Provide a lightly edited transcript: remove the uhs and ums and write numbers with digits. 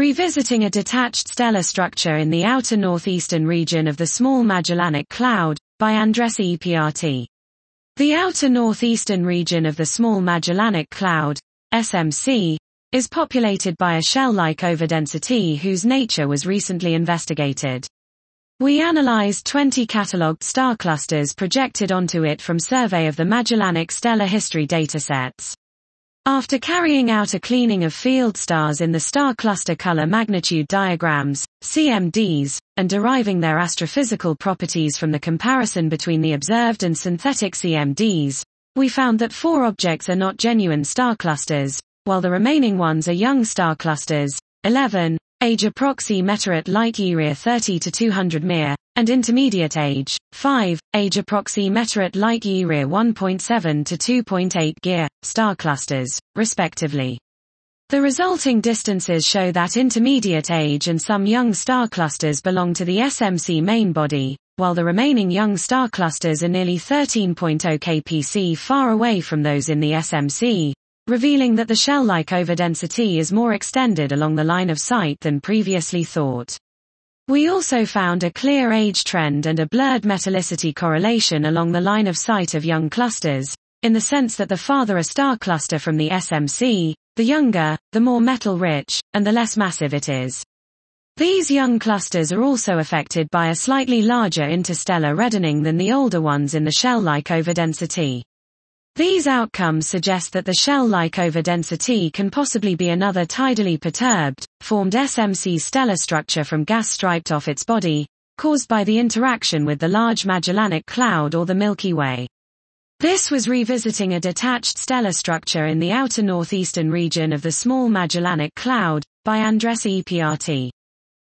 Revisiting a detached stellar structure in the outer northeastern region of the Small Magellanic Cloud, by Andresi Piatti. The outer northeastern region of the Small Magellanic Cloud, SMC, is populated by a shell-like overdensity whose nature was recently investigated. We analyzed 20 catalogued star clusters projected onto it from survey of the Magellanic stellar history datasets. After carrying out a cleaning of field stars in the star cluster color magnitude diagrams, CMDs, and deriving their astrophysical properties from the comparison between the observed and synthetic CMDs, we found that 4 objects are not genuine star clusters, while the remaining ones are young star clusters, 11, age approximately light-year 30 to 200 mir, and intermediate age, 5, age approximately light-year 1.7 to 2.8 gear, star clusters, respectively. The resulting distances show that intermediate age and some young star clusters belong to the SMC main body, while the remaining young star clusters are nearly 13.0 kpc far away from those in the SMC, revealing that the shell-like overdensity is more extended along the line of sight than previously thought. We also found a clear age trend and a blurred metallicity correlation along the line of sight of young clusters, in the sense that the farther a star cluster from the SMC, the younger, the more metal-rich, and the less massive it is. These young clusters are also affected by a slightly larger interstellar reddening than the older ones in the shell-like overdensity. These outcomes suggest that the shell-like overdensity can possibly be another tidally perturbed, formed SMC stellar structure from gas striped off its body, caused by the interaction with the Large Magellanic Cloud or the Milky Way. This was Revisiting a Detached Stellar Structure in the Outer Northeastern Region of the Small Magellanic Cloud, by Andresi Piatti.